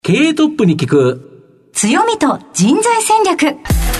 経営トップに聞く強みと人材戦略。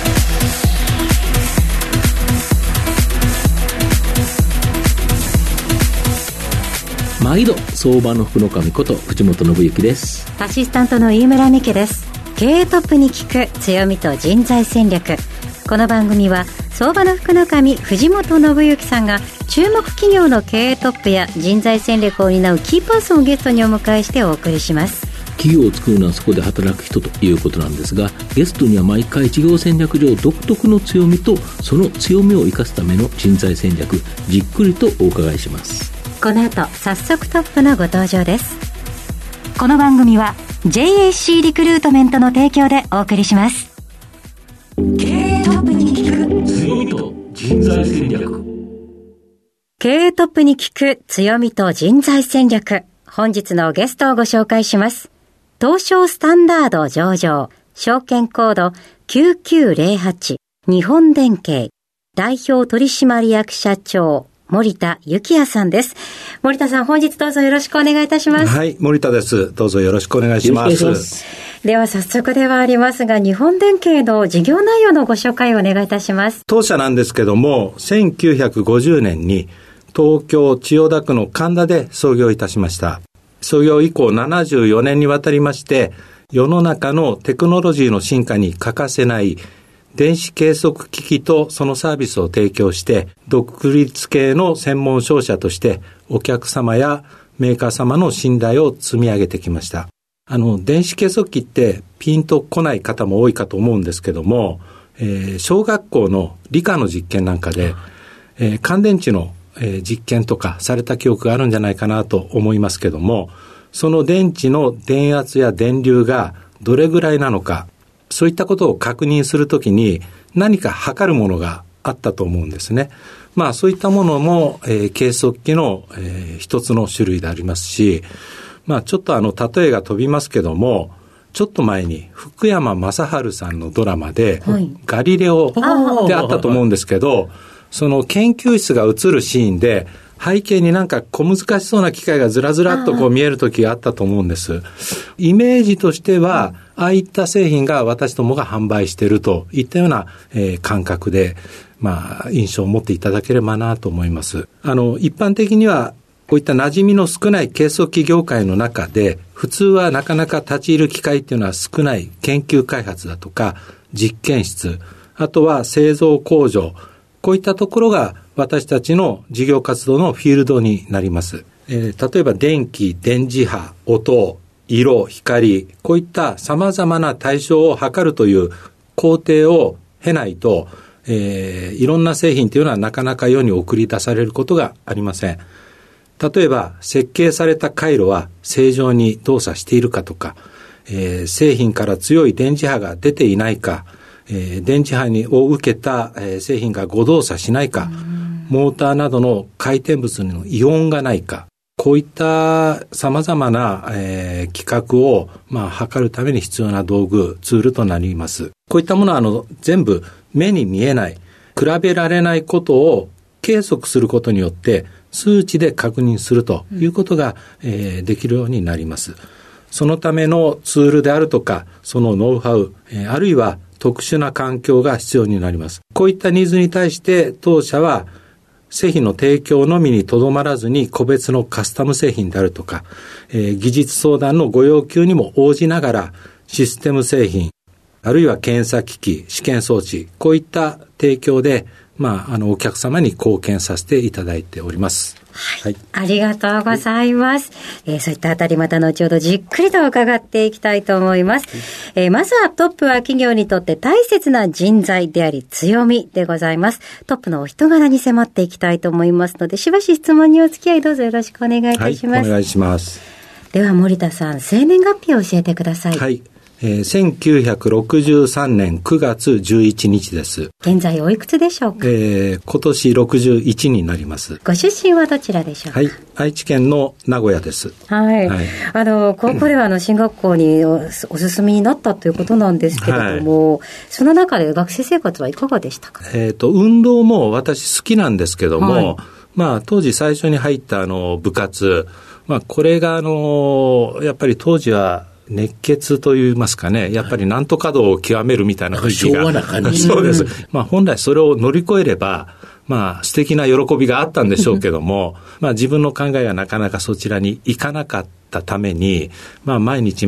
毎度相場の福の神こと藤本信之です。 アシスタントの飯村美希です。経営トップに聞く強みと人材戦略。この番組は相場の福の神藤本信之さんが注目企業の経営トップや人材戦略を担うキーパーソンをゲストにお迎えしてお送りします。 企業を作るのはそこで働く人ということなんですが、ゲストには毎回事業戦略上独特の強みとその強みを生かすための人材戦略、じっくりとお伺いします。 この後早速トップのご登場です。この番組は JAC リクルートメントの提供でお送りします。経営トップに聞く強みと人材戦略。 経営トップに聞く強みと人材戦略。本日のゲストをご紹介します。東証スタンダード上場、証券コード9908、日本電機、代表取締役社長、森田幸也さんです。森田さん、本日どうぞよろしくお願いいたします。 はい、森田です。どうぞよろしくお願いします。 では早速ではありますが、日本電機の事業内容のご紹介をお願いいたします。 当社なんですけども、1950年に東京千代田区の神田で創業いたしました。創業以降74年にわたりまして、世の中のテクノロジーの進化に欠かせない電子計測機器とそのサービスを提供して、独立系の専門商社としてお客様やメーカー様の信頼を積み上げてきました。電子計測器ってピンとこない方も多いかと思うんですけども、小学校の理科の実験なんかで、乾電池の実験とかされた記憶があるんじゃないかなと思いますけども、その電池の電圧や電流がどれぐらいなのか、そういったことを確認するときに何か測るものがあったと思うんですね。そういったものも、計測器の、一つの種類でありますし、ちょっと例えが飛びますけども、ちょっと前に福山雅治さんのドラマで、ガリレオであったと思うんですけど、その研究室が映るシーンで背景になんか小難しそうな機械がずらずらっと見える時があったと思うんです。イメージとしては、ああいった製品が私どもが販売しているといったような、感覚で、印象を持っていただければなと思います。一般的にはこういった馴染みの少ない計測器業界の中で、普通はなかなか立ち入る機会っていうのは少ない研究開発だとか実験室、あとは製造工場、こういったところが私たちの事業活動のフィールドになります。例えば電気、電磁波、音、色、光、こういった様々な対象を測るという工程を経ないと、いろんな製品というのはなかなか世に送り出されることがありません。例えば設計された回路は正常に動作しているかとか、製品から強い電磁波が出ていないか、電磁波を受けた製品が誤動作しないか、モーターなどの回転物の異音がないか、こういった様々な、規格を測るために必要な道具、ツールとなります。こういったものは全部目に見えない、比べられないことを計測することによって数値で確認するということが、できるようになります。そのためのツールであるとか、そのノウハウ、あるいは特殊な環境が必要になります。こういったニーズに対して当社は製品の提供のみにとどまらずに個別のカスタム製品であるとか、技術相談のご要求にも応じながらシステム製品、あるいは検査機器、試験装置、こういった提供でお客様に貢献させていただいております。 はい。ありがとうございます。そういったあたりまた後ほどじっくりと伺っていきたいと思います。まずはトップは企業にとって大切な人材であり強みでございます。トップのお人柄に迫っていきたいと思いますので、しばし質問にお付き合いどうぞよろしくお願いいたします。 はい、お願いします。 では森田さん、生年月日を教えてください。 はい。1963年9月11日です。 現在おいくつでしょうか？ 今年61になります。 ご出身はどちらでしょうか？ はい、愛知県の名古屋です。 はい。高校では進学校にお進みになったということなんですけれども、その中で学生生活はいかがでしたか？ 運動も私好きなんですけども、当時最初に入った部活、これがやっぱり当時は熱血といいますかね、やっぱりなんとか道を極めるみたいな雰囲気が。 昭和な感じ。 そうです。本来それを乗り越えれば、素敵な喜びがあったんでしょうけども、自分の考えがなかなかそちらに行かなかったために、毎日、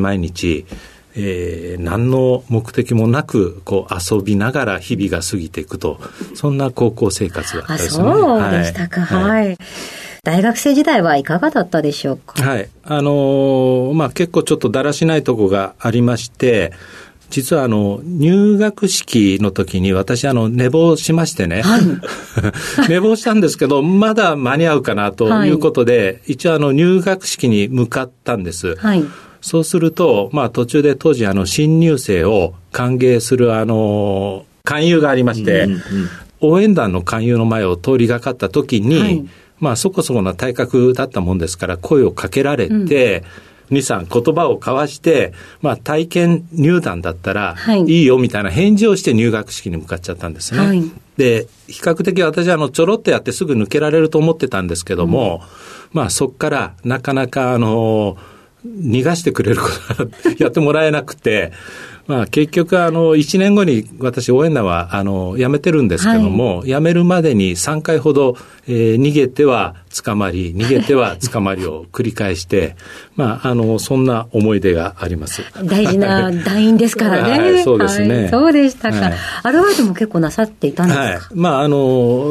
何の目的もなく遊びながら日々が過ぎていくと、そんな高校生活だったですね。 そうでしたか。はい。大学生時代はいかがだったでしょうか。 はい。結構ちょっとだらしないとこがありまして、実は入学式の時に私寝坊しましてね、はい、寝坊したんですけどまだ間に合うかなということで、はい、一応入学式に向かったんです。はい、そうすると途中で当時新入生を歓迎する勧誘がありまして、応援団の勧誘の前を通りがかった時に、はい、そこそこな体格だったもんですから声をかけられて、2、3言葉を交わして、体験入団だったらいいよみたいな返事をして入学式に向かっちゃったんですね。はい、で、比較的私はちょろっとやってすぐ抜けられると思ってたんですけども、そっからなかなか逃がしてくれることがやってもらえなくて、結局1年後に私応援団は辞めてるんですけども、はい、辞めるまでに3回ほど、逃げては捕まり逃げては捕まりを繰り返してそんな思い出があります。 大事な団員ですからね。 はい、そうですね、はい、 そうでしたか、はい、アルバイトも結構なさっていたんですか。 はい、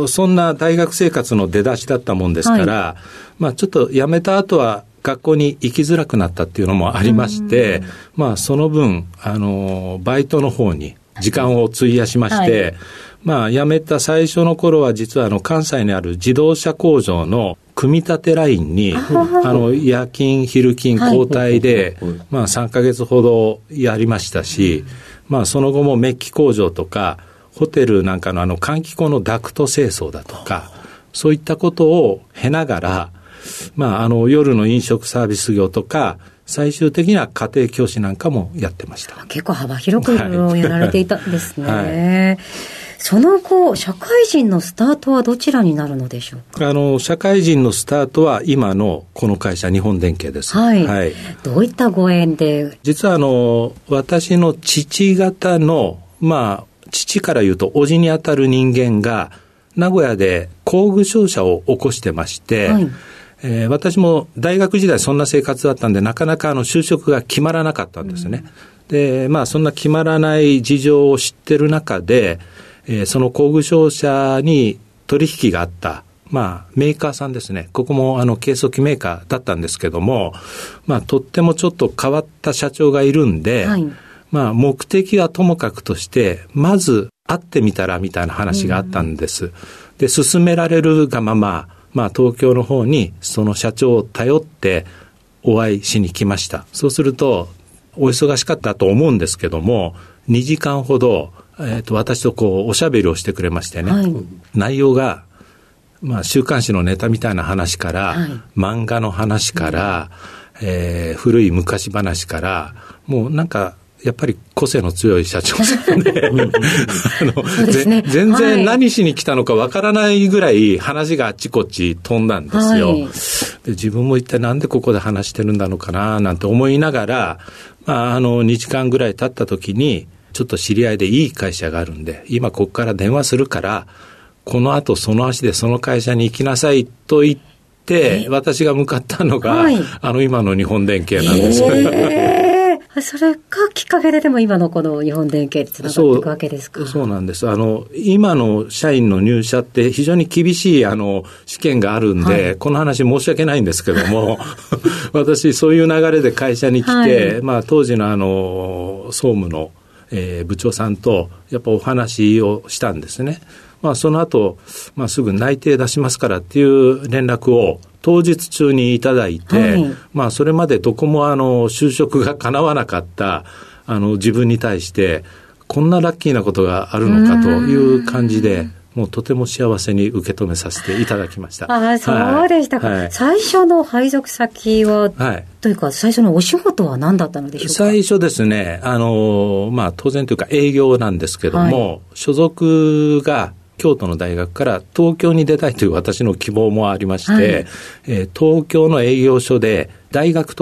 そんな大学生活の出だしだったもんですから、はい、ちょっと辞めた後は学校に行きづらくなったっていうのもありまして、その分バイトの方に時間を費やしまして、はい、辞めた最初の頃は実は関西にある自動車工場の組み立てラインに夜勤昼勤交代で、3ヶ月ほどやりましたし、その後もメッキ工場とかホテルなんかの換気口のダクト清掃だとかそういったことを経ながら夜の飲食サービス業とか最終的には家庭教師なんかもやってました。 結構幅広くやられていたんですね。はい、その後社会人のスタートはどちらになるのでしょうか。 社会人のスタートは今のこの会社日本電機です。 はい。はい、どういったご縁で。 実は私の父方の父から言うと叔父にあたる人間が名古屋で工具商社を起こしてまして、はい、私も大学時代そんな生活だったんでなかなか就職が決まらなかったんですね。で、そんな決まらない事情を知ってる中で、その工具商社に取引があった、メーカーさんですね。ここも計測器メーカーだったんですけども、とってもちょっと変わった社長がいるんで、はい、目的はともかくとしてまず会ってみたらみたいな話があったんです。で、勧められるがまま東京の方にその社長を頼ってお会いしに来ました。そうするとお忙しかったと思うんですけども2時間ほど、私とおしゃべりをしてくれましてね、はい、内容が、週刊誌のネタみたいな話から、はい、漫画の話から、古い昔話からもうなんかやっぱり個性の強い社長さんで、全然何しに来たのかわからないぐらい話があっちこっち飛んだんですよ。はい、で自分も一体なんでここで話してるんだのかななんて思いながら、2時間ぐらい経った時にちょっと知り合いでいい会社があるんで今ここから電話するからこの後その足でその会社に行きなさいと言って私が向かったのが、はい、今の日本電機なんですよ。 それがきっかけででも今のこの日本電機につながっていくわけですか。 そうなんです。今の社員の入社って非常に厳しい試験があるんで、はい、この話申し訳ないんですけども私そういう流れで会社に来て、はい、当時の総務の、部長さんとやっぱお話をしたんですね。その後、すぐ内定出しますからっていう連絡を当日中にいただいて、はい、それまでどこも就職が叶わなかった自分に対してこんなラッキーなことがあるのかという感じでもうとても幸せに受け止めさせていただきました。 そうでしたか。はい、最初の配属先は、はい、というか最初のお仕事は何だったのでしょうか。 最初ですね、当然というか営業なんですけども、はい、所属が京都の大学から東京に出たいという私の希望もありまして、はい、東京の営業所で大学とか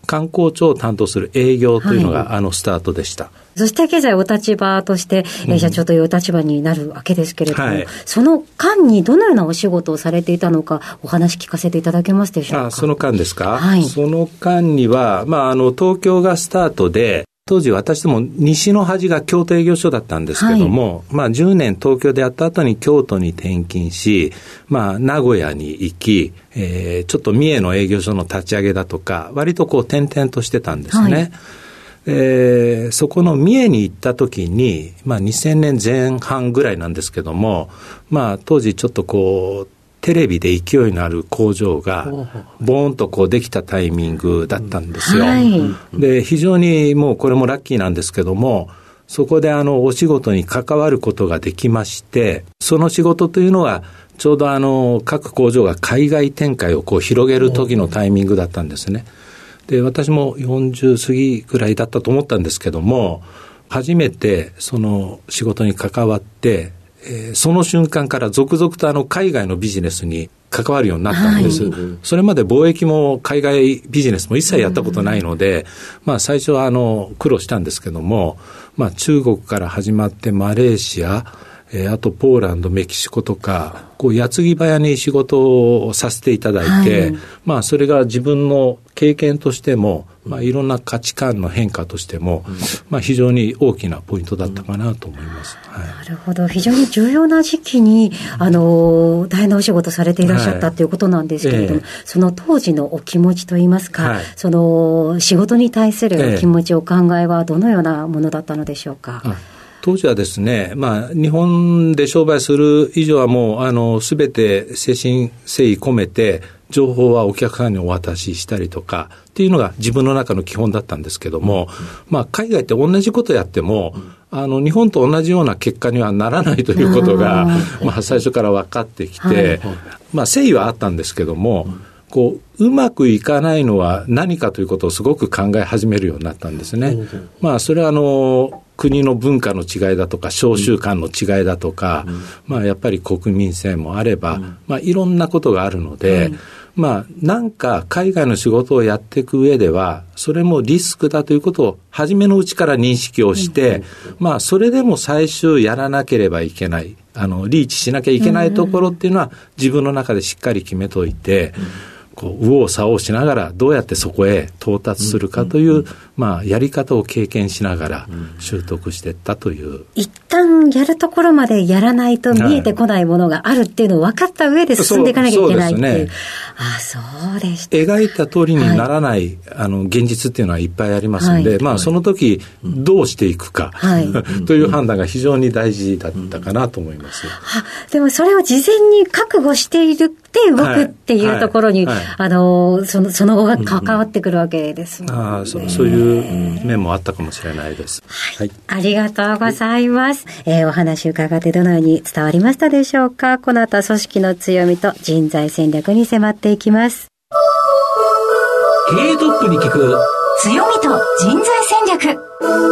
観光庁を担当する営業というのが、スタートでした。 そして現在お立場として、社長というお立場になるわけですけれども、その間にどのようなお仕事をされていたのかお話聞かせていただけますでしょうか。 その間ですか。 はい、 その間には、東京がスタートで、当時私ども西の端が京都営業所だったんですけども、10年東京でやった後に京都に転勤し、名古屋に行き、ちょっと三重の営業所の立ち上げだとか、割と転々としてたんですね。そこの三重に行った時に、2000年前半ぐらいなんですけども、当時ちょっとテレビで勢いのある工場がボーンとできたタイミングだったんですよ。で、非常にもうこれもラッキーなんですけども、そこでお仕事に関わることができまして、その仕事というのはちょうど各工場が海外展開を広げる時のタイミングだったんですね。で、私も40過ぎぐらいだったと思ったんですけども、初めてその仕事に関わってその瞬間から続々と海外のビジネスに関わるようになったんです。それまで貿易も海外ビジネスも一切やったことないので、最初は苦労したんですけども、中国から始まってマレーシア、あとポーランド、メキシコとか、矢継ぎ早に仕事をさせていただいて、それが自分の経験としても、いろんな価値観の変化としても、非常に大きなポイントだったかなと思います。 なるほど。非常に重要な時期に、大変なお仕事されていらっしゃったということなんですけれども、その当時のお気持ちといいますか、その仕事に対するお気持ち、お考えはどのようなものだったのでしょうか。 当時はですね、日本で商売する以上はもうすべて誠心誠意込めて情報はお客さんにお渡ししたりとかっていうのが自分の中の基本だったんですけども、海外って同じことやっても日本と同じような結果にはならないということが最初から分かってきて、誠意はあったんですけども、うまくいかないのは何かということをすごく考え始めるようになったんですね。それは国の文化の違いだとか商習慣の違いだとか、やっぱり国民性もあれば、いろんなことがあるので、なんか海外の仕事をやっていく上ではそれもリスクだということを初めのうちから認識をして、それでも最終やらなければいけないリーチしなきゃいけないところっていうのは自分の中でしっかり決めといて、右往左往しながらどうやってそこへ到達するかという、やり方を経験しながら習得していったという、 一旦やるところまでやらないと見えてこないものがあるっていうのを分かった上で進んでいかなきゃいけないっていう。そうですね。そうでした。 描いた通りにならない、現実っていうのはいっぱいありますので、その時どうしていくか、という判断が非常に大事だったかなと思います。 でもそれを事前に覚悟しているって動くっていうところに、その後が関わってくるわけですもんね。 そういう面もあったかもしれないです。 ありがとうございます。お話伺ってどのように伝わりましたでしょうか。この後は組織の強みと人材戦略に迫っていきます。 経営トップに聞く強みと人材戦略。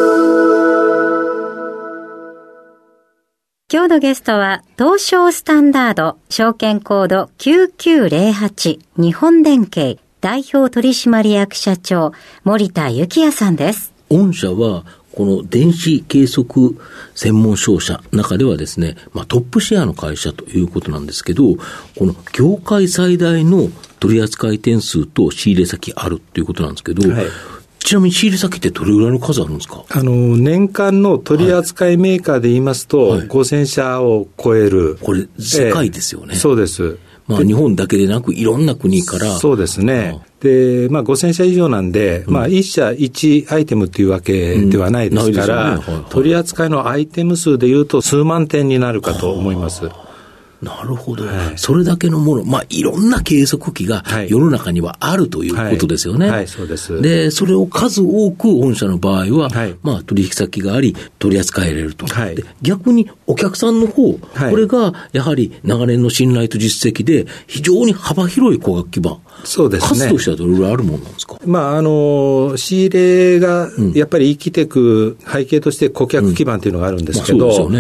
今日のゲストは東証スタンダード証券コード9908日本電機代表取締役社長森田幸也さんです。 御社はこの電子計測専門商社の中ではですね、トップシェアの会社ということなんですけど、この業界最大の取扱店数と仕入れ先あるということなんですけど、ちなみに仕入れ先ってどれぐらいの数あるんですか？ 年間の取扱メーカーで言いますと、5000社を超える。 これ世界ですよね。 そうです。 日本だけでなくいろんな国から。 そうですね。で、5000社以上なんで、1社1アイテムっていうわけではないですから、取り扱いのアイテム数でいうと数万点になるかと思います。 なるほど、それだけのもの、いろんな計測器が世の中にはあるということですよね。 そうです。 で、それを数多く御社の場合は、取引先があり取り扱えれると、で逆にお客さんの方、これがやはり長年の信頼と実績で非常に幅広い顧客基盤。 そうですね。 数としてはどれぐらいあるものなんですか？ 仕入れがやっぱり生きていく背景として顧客基盤というのがあるんですけど、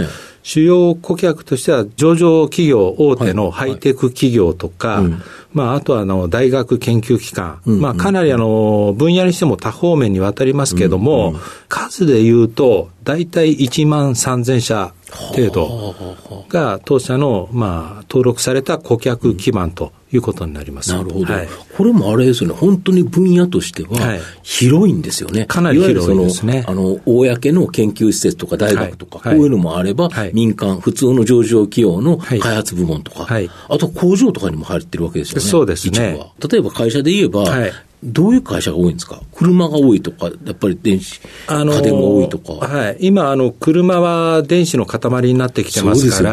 主要顧客としては上場企業、大手のハイテク企業とか、あとは大学研究機関、かなり分野にしても多方面にわたりますけども、数で言うと大体1万3000社程度が当社の登録された顧客基盤ということになります。 なるほど。これもあれですよね、本当に分野としては広いんですよね。 かなり広いですね。 公の研究施設とか大学とか、こういうのもあれば、民間、普通の上場企業の開発部門とか、あと工場とかにも入ってるわけですよね。 そうですね。 例えば会社で言えば、どういう会社が多いんですか？車が多いとか、やっぱり電子、家電が多いとか。 今、車は電子の塊になってきてますから、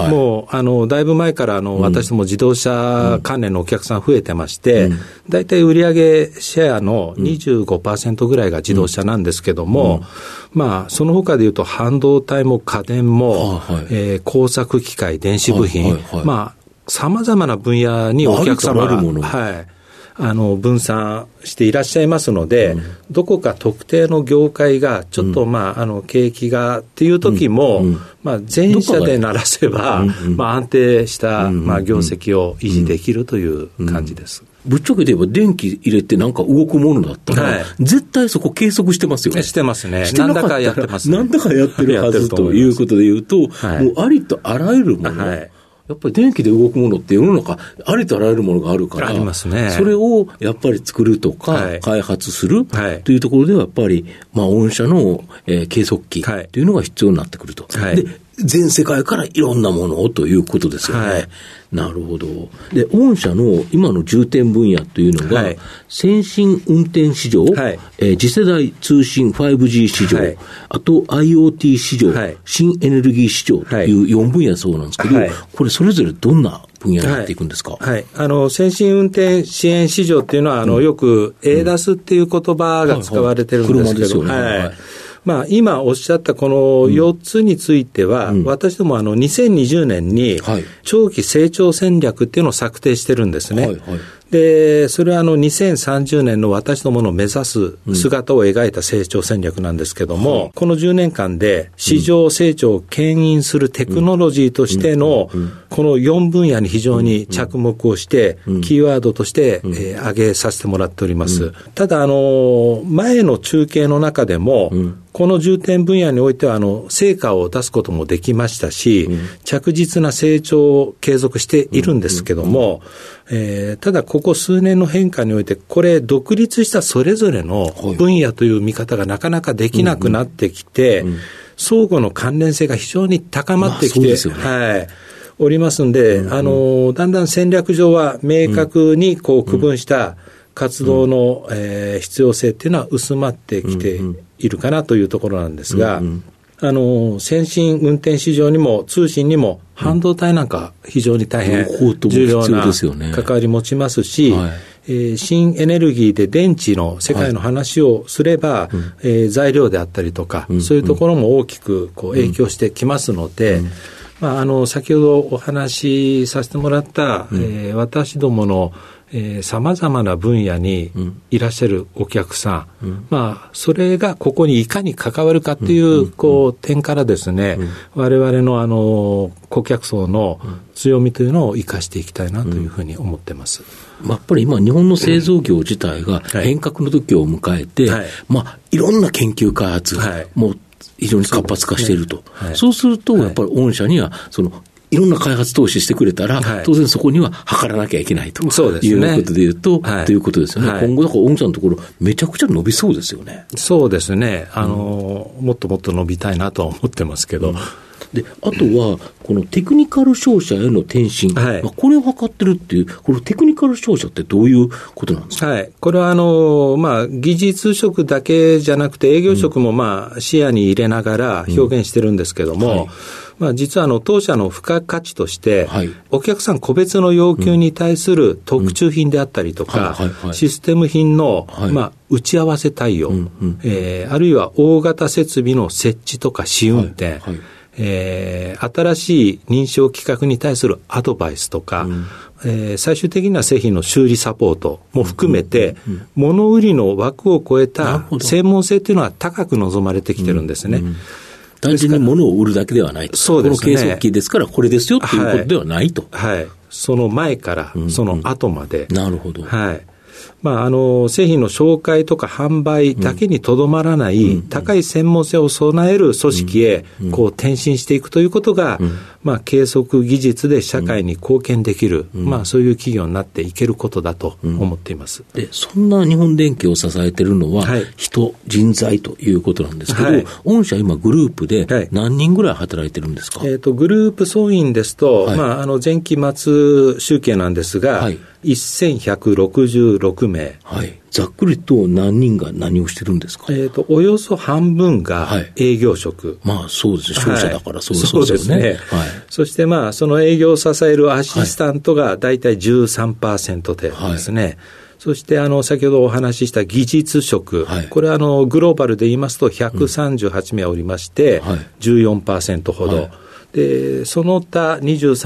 もう、だいぶ前から私ども自動車関連のお客さん増えてまして、だいたい売上シェアの 25% ぐらいが自動車なんですけども、その他でいうと半導体も家電も、工作機械、電子部品、様々な分野にお客様が、分散していらっしゃいますので、どこか特定の業界がちょっと景気がっていう時も、全社で鳴らせば、安定した業績を維持できるという感じです。 ぶっちゃけて言えば電気入れてなんか動くものだったら、絶対そこ計測してますよね。 してますね。なんだかやってますね。 なんだかやってるはずということで言うと、もうありとあらゆるもの、やっぱり電気で動くものって世の中ありとあらゆるものがあるから、 ありますね。 それをやっぱり作るとか、開発するというところではやっぱり、御社の、計測器というのが必要になってくると。で、全世界からいろんなものをということですよね。なるほど。で、御社の今の重点分野というのが、先進運転市場、次世代通信 5G 市場、あと IoT 市場、新エネルギー市場という4分野そうなんですけど、これそれぞれどんな分野になっていくんですか？ 先進運転支援市場っていうのは、よく ADAS っていう言葉が使われてるんですけど、今おっしゃったこの4つについては、私ども2020年に長期成長戦略っていうのを策定してるんですね。で、それは2030年の私どもの目指す姿を描いた成長戦略なんですけども、この10年間で市場成長を牽引するテクノロジーとしてのこの4分野に非常に着目をして、キーワードとして挙げさせてもらっております。ただ、前の中継の中でも、この重点分野においては成果を出すこともできましたし、着実な成長を継続しているんですけども、ただここ数年の変化において、これ独立したそれぞれの分野という見方がなかなかできなくなってきて、相互の関連性が非常に高まってきて、おりますんで、だんだん戦略上は明確にこう区分した活動の、必要性っていうのは薄まってきているかなというところなんですが、先進運転市場にも通信にも半導体なんか非常に大変重要な関わり持ちますし、新エネルギーで電池の世界の話をすれば、材料であったりとか、そういうところも大きくこう影響してきますので、先ほどお話しさせてもらった、私どもの様々な分野にいらっしゃるお客さん、それがここにいかに関わるかっていう、点からですね、我々の顧客層の強みというのを生かしていきたいなというふうに思ってます。 やっぱり今日本の製造業自体が変革の時を迎えて、いろんな研究開発も非常に活発化していると。そうすると、やっぱり御社にはいろんな開発投資してくれたら、当然そこには測らなきゃいけないということで言うと、ということですよね。今後、だから御社のところ、めちゃくちゃ伸びそうですよね。 そうですね。もっともっと伸びたいなとは思ってますけど。 で、あとは、このテクニカル商社への転身、これを図ってるっていう、このテクニカル商社ってどういうことなんですか？ これは技術職だけじゃなくて営業職も視野に入れながら表現してるんですけども、実は当社の付加価値として、お客さん個別の要求に対する特注品であったりとか、システム品の、打ち合わせ対応、あるいは大型設備の設置とか試運転、新しい認証規格に対するアドバイスとか、最終的には製品の修理サポートも含めて、物売りの枠を超えた専門性というのは高く望まれてきてるんですね。 単純に物を売るだけではないと。 そうですね。 この計測器ですからこれですよっていうことではないと。 はい。その前からその後まで。 なるほど。 はい。製品の紹介とか販売だけにとどまらない、高い専門性を備える組織へこう転身していくということが、計測技術で社会に貢献できる、そういう企業になっていけることだと思っています。 で、そんな日本電機を支えているのは、人、人材ということなんですけど、御社今グループで何人ぐらい働いてるんですか？ グループ総員ですと、前期末集計なんですが、1166名。 ざっくりと何人が何をしてるんですか？ およそ半分が営業職。 そうですね。商社だからそうですね。そしてその営業を支えるアシスタントがだいたい 13% 程度ですね。そして先ほどお話しした技術職、これはグローバルで言いますと138名おりまして、14% ほど。でその他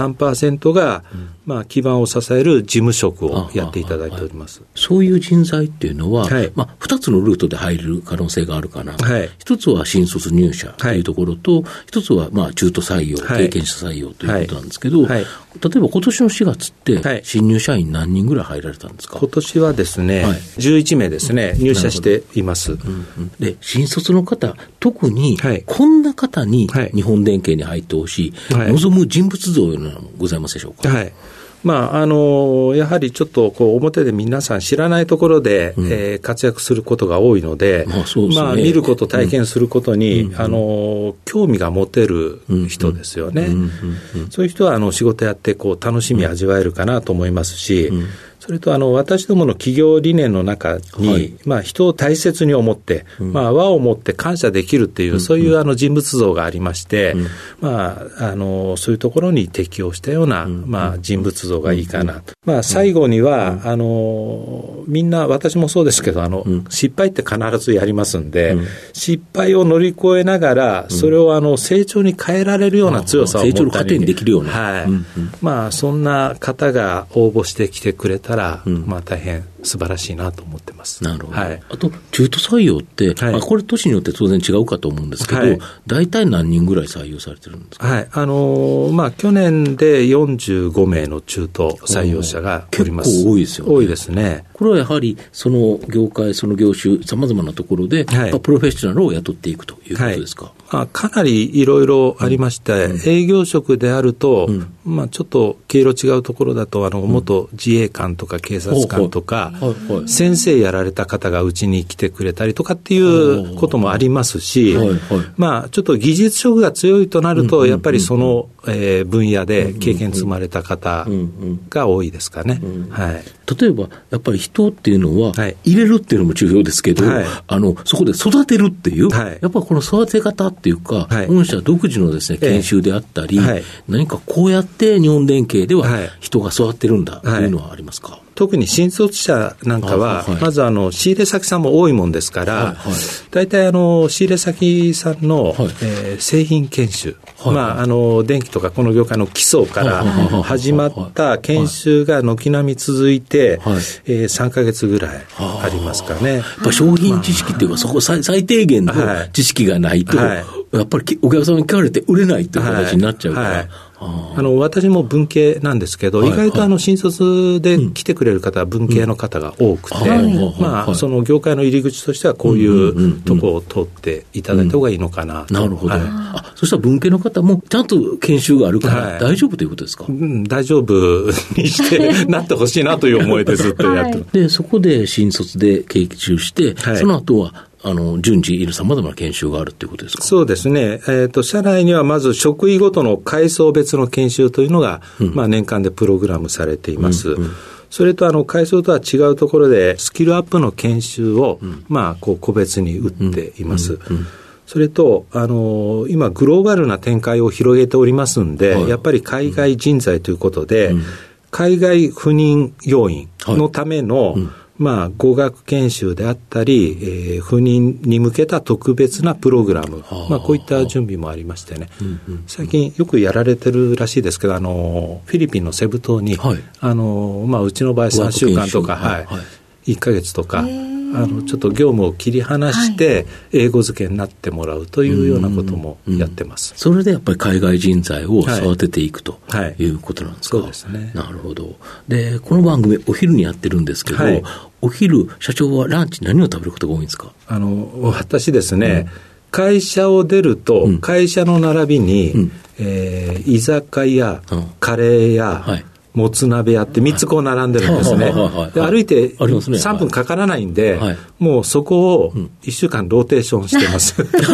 23% が、基盤を支える事務職をやっていただいております。 そういう人材っていうのは、2つのルートで入る可能性があるかな。一つは新卒入社というところと、一つは中途採用、経験者採用ということなんですけど、例えば今年の4月って新入社員何人ぐらい入られたんですか？ 今年はですね、11名ですね、入社しています。 で、新卒の方、特にこんな方に日本電機に入ってほしい、望む人物像なのございますでしょうか？ やはりちょっと表で皆さん知らないところで、活躍することが多いので、見ること体験することに、興味が持てる人ですよね。そういう人は仕事やって楽しみ味わえるかなと思いますし、それと私どもの企業理念の中に、人を大切に思って、和を持って感謝できるっていう、そういう人物像がありまして、そういうところに適応したような、人物像がいいかなと。最後にはみんな、私もそうですけど失敗って必ずやりますんで、失敗を乗り越えながらそれを成長に変えられるような強さを持ったり、 成長の糧にできるような、 そんな方が応募してきてくれたら、大変素晴らしいなと思ってます。 なるほど。あと中途採用って、これ年によって当然違うかと思うんですけど、大体何人ぐらい採用されてるんですか？ 去年で45名の中途採用者がおります。 結構多いですよね。 多いですね。 これはやはりその業界、その業種、さまざまなところで、プロフェッショナルを雇っていくということですか？ かなりいろいろありまして、営業職であると、ちょっと毛色違うところだと元自衛官とか警察官とか、先生やられた方がうちに来てくれたりとかっていうこともありますし、ちょっと技術職が強いとなると、やっぱりその分野で経験積まれた方が多いですかね。 例えばやっぱり人っていうのは入れるっていうのも重要ですけど、そこで育てるっていう、やっぱりこの育て方っていうか、御社独自のですね研修であったり、何かこうやって日本電機では人が育ってるんだというのはありますか？ 特に新卒者なんかは、まず仕入れ先さんも多いもんですから、大体仕入れ先さんの、製品研修、電気とかこの業界の基礎から始まった研修が軒並み続いて、3ヶ月ぐらいありますかね。 やっぱ商品知識っていうか、そこ最低限の知識がないと、やっぱりお客様に聞かれて売れないという形になっちゃうから。 私も文系なんですけど、意外と新卒で来てくれる方は文系の方が多くて、その業界の入り口としてはこういうところを通っていただいた方がいいのかなと。 なるほど。そしたら文系の方もちゃんと研修があるから大丈夫ということですか？ 大丈夫にしてなってほしいなという思いでずっとやってます。 で、そこで新卒で研修して、その後は順次いる様々な研修があるということですか？ そうですね。社内にはまず職位ごとの階層別の研修というのが、年間でプログラムされています。それと階層とは違うところでスキルアップの研修を、個別に打っています。それと今グローバルな展開を広げておりますんで、やっぱり海外人材ということで、海外赴任要員のための、語学研修であったり、赴任に向けた特別なプログラム、こういった準備もありましてね、最近よくやられてるらしいですけど、フィリピンのセブ島に、うちの場合3週間とか、1ヶ月とか、 ちょっと業務を切り離して英語付けになってもらうというようなこともやってます。 それでやっぱり海外人材を育てていくということなんですか。 そうですね。 なるほど。で、この番組お昼にやってるんですけど、お昼社長はランチ何を食べることが多いんですか。 私ですね、会社を出ると、会社の並びに、居酒屋、カレー屋、もつ鍋屋って3つこう並んでるんですね。で歩いて3分かからないんで、もうそこを1週間ローテーションしてます。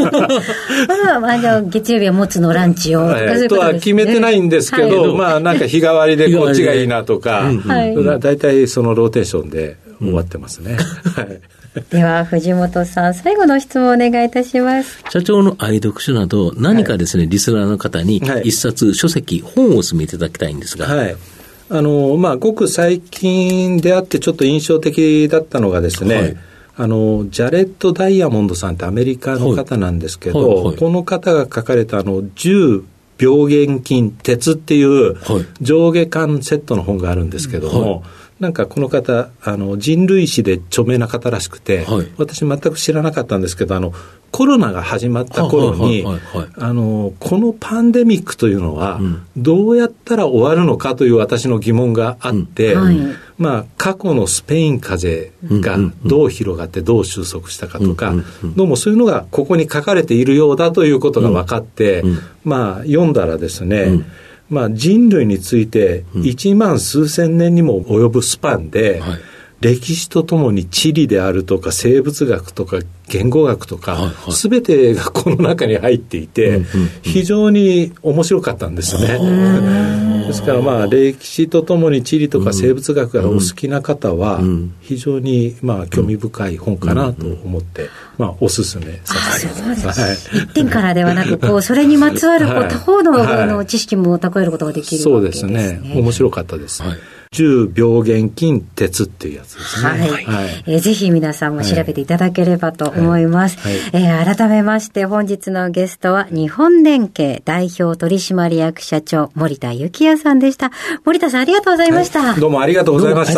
月曜日はもつのランチをとは決めてないんですけど、まあなんか日替わりでこっちがいいなとか、だいたいそのローテーションで終わってますね。 では藤本さん、最後の質問をお願いいたします。 社長の愛読書など何かですね、リスナーの方に一冊書籍、本をお勧めいただきたいんですが、 ごく最近であってちょっと印象的だったのがですね、ジャレット・ダイヤモンドさんってアメリカの方なんですけど、この方が書かれた10病原菌鉄っていう上下巻セットの本があるんですけども、なんかこの方人類史で著名な方らしくて、私全く知らなかったんですけど、コロナが始まった頃にこのパンデミックというのはどうやったら終わるのかという私の疑問があって、過去のスペイン風邪がどう広がってどう収束したかとか、どうもそういうのがここに書かれているようだということが分かって、読んだらですね、人類について1万数千年にも及ぶスパンで、歴史とともに地理であるとか生物学とか言語学とか全てがこの中に入っていて、非常に面白かったんですね。ですから歴史とともに地理とか生物学がお好きな方は非常に興味深い本かなと思っておすすめさせてください。 一点からではなくそれにまつわる他方の知識も蓄えることができるわけですね。 そうですね。面白かったです。10病原菌鉄っていうやつですね。 ぜひ皆さんも調べていただければと思います。改めまして本日のゲストは日本電機代表取締役社長森田幸也さんでした。森田さんありがとうございました。 どうもありがとうございました。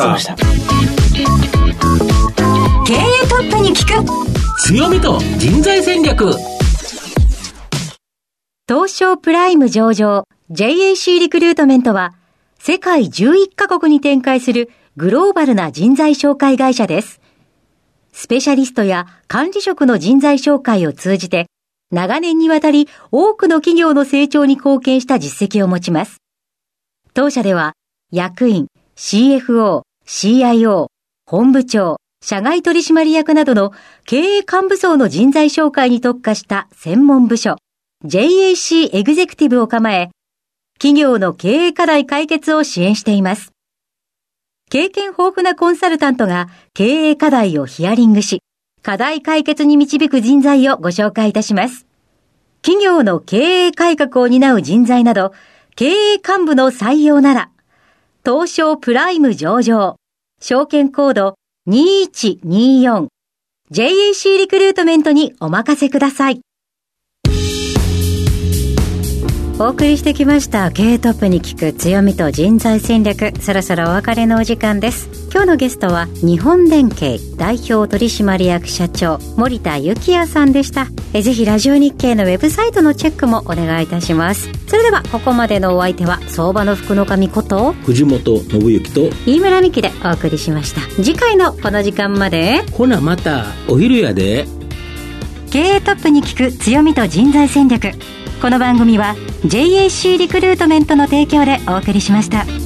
経営トップに聞く強みと人材戦略。 東証プライム上場 JAC リクルートメントは世界11カ国に展開するグローバルな人材紹介会社です。スペシャリストや管理職の人材紹介を通じて、長年にわたり多くの企業の成長に貢献した実績を持ちます。当社では、役員、CFO、CIO、本部長、社外取締役などの経営幹部層の人材紹介に特化した専門部署、JAC エグゼクティブを構え、企業の経営課題解決を支援しています。経験豊富なコンサルタントが経営課題をヒアリングし、課題解決に導く人材をご紹介いたします。企業の経営改革を担う人材など、経営幹部の採用なら、東証プライム上場、証券コード2124、JAC リクルートメントにお任せください。お送りしてきました経営トップに聞く強みと人材戦略、そろそろお別れのお時間です。今日のゲストは日本電機代表取締役社長森田幸也さんでした。ぜひラジオ日経のウェブサイトのチェックもお願いいたします。それではここまでのお相手は相場の福の神こと藤本信之と飯村美希でお送りしました。次回のこの時間までほなまたお昼やで。 経営トップに聞く強みと人材戦略、この番組は JAC リクルートメントの提供でお送りしました。